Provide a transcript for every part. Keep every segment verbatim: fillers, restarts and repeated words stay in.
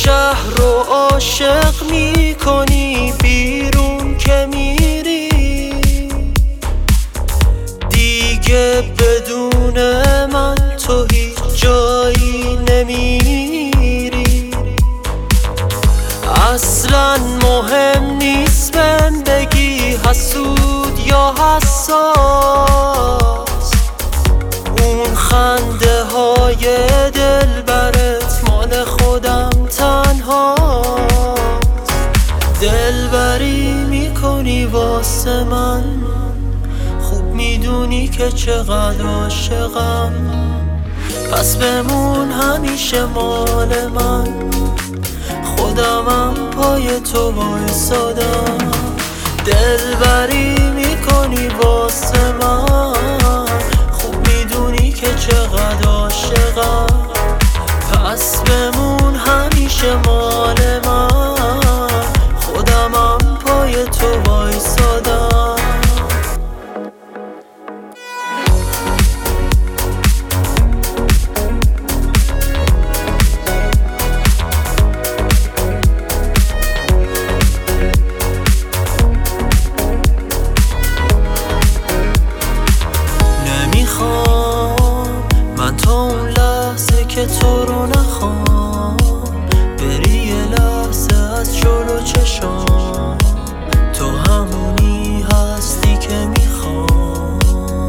شهر رو عاشق میکنی، بیرون که میری دیگه بدون من تو هیچ جایی نمیری. اصلا مهم نیست بهم بگی حسود یا حساس، اون خنده های دل برت مال خودم تنهاست. دلبری میکنی واسه من، خوب میدونی که چقدر عاشقم، پس بمون همیشه مال من، خودمم پای تو وایسادم. دلبری میکنی واسه من، خوب میدونی که چقدر عاشقم، پس بمون همیشه مال من، خودمم پای تو وایسادم. من تا اون لحظه که تو رو نخوام بری یه لحظه از جلو چشام، تو همونی هستی که میخوام.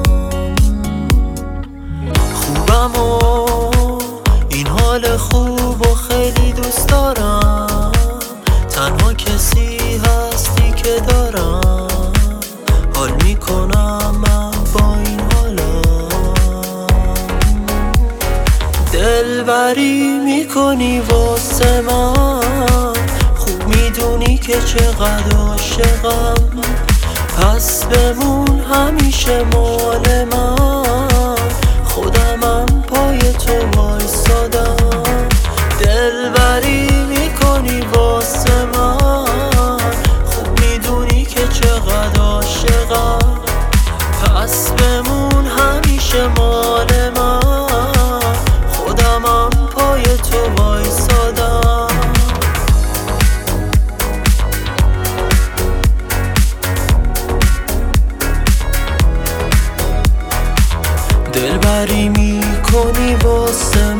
خوبم و این حال خوب و خیلی دوست دارم، تنها کسی هستی که دارم، حال میکنم من با این حالا. دلبری میکنی واسه من، خوب میدونی که چقدر عاشقم، پس بمون همیشه مال من، خودمم پای تو وایسادم. دلبری میکنی واسه من، خوب میدونی که چقدر عاشقم، پس بمون همیشه مال من، خودمم پای تو وایسادم. دلبری میکنی واسه